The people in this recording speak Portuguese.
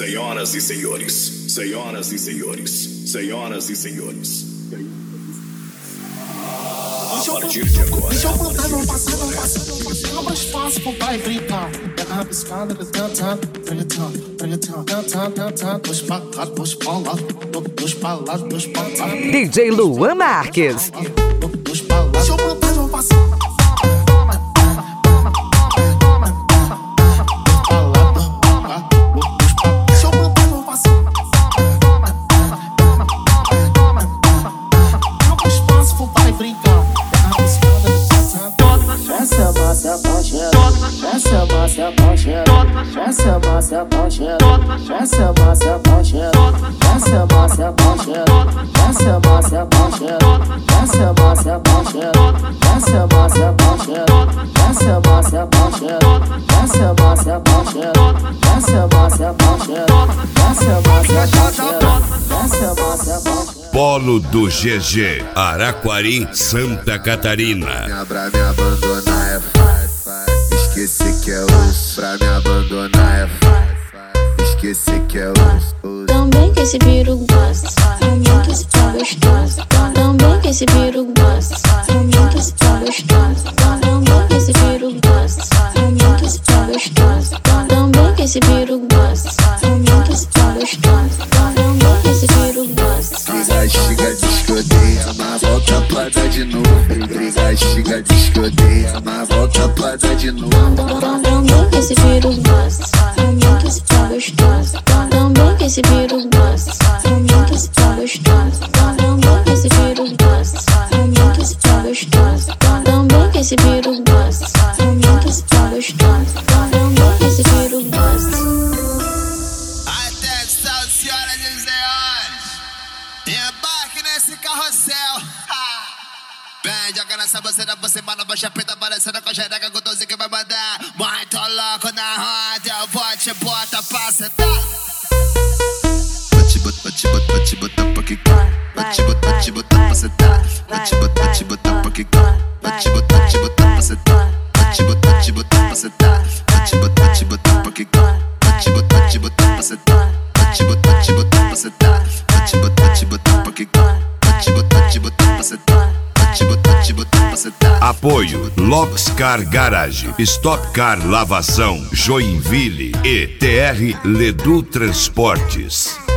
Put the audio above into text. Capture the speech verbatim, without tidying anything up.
Senhoras e senhores, senhoras e senhores, senhoras e senhores. A partir de agora. Deixa eu contar, não passar, não passar, não passar. Não mais fácil, pô, vai brincar. Pega a piscada, cantando, cantando, cantando, cantando, cantando. Dois pra cá, dois pra lá, dois pra lá, dois pra lá. D J Luan Marques. Dois pra lá. Deixa eu contar, não passar. Essa massa apaixonada, essa massa apaixonada, essa massa apaixonada, essa massa apaixonada, essa massa apaixonada, essa massa apaixonada, essa massa apaixonada, essa massa apaixonada, essa massa apaixonada, essa massa apaixonada, essa massa apaixonada, essa massa apaixonada. Polo do G G, Araquari, Santa Catarina. Pra me abandonar é fácil, esquecer que é osso. Pra me abandonar é fácil, esquecer que é osso. Também que esse viro gosta, também que esse pão gostoso. Também que esse viro gosta, também que esse pão gostoso. Também que esse viro gosta, também que esse pão gostoso. Também que esse viro gosta, também que esse pão gostoso. Também que esse viro gosta. Briga, estiga, diz que odeia, mas volta pra dar de novo. Briga, estiga, diz que odeia, mas volta pra dar de novo. Também que esse viro gosta, também que esse pão gostoso. Também que esse viro gosta, também que esse pão gostoso. Também que esse viro gosta, também que esse pão gostoso. Também que esse viro gosta, também que esse pão gostoso. Também que esse viro gosta. Atenção, senhoras e senhores, embarque nesse carrossel. Vem, joga nessa buceta por cima, na baixa preta, parecendo com a xereca, com doze que vai mandar. Muito louco na roda, eu vou te botar pra sentar. Vou te botar, vou te botar, vou te botar pra quicar. Vou te botar, vou te botar pra sentar. Vou te botar, vou te botar pra quicar. Vou te botar, vou te botar pra sentar. Vou te botar, vou te botar pra sentar. Vou te botar, vou te botar pra quicar. Vou te botar, vou te botar pra sentar. Vou te botar, vou te botar pra sentar. Vou te botar, vou te botar pra quicar. Vou te botar, vou te botar pra sentar. Apoio Lockscar Garage, Stock Car Lavação, Joinville e T R Ledu Transportes.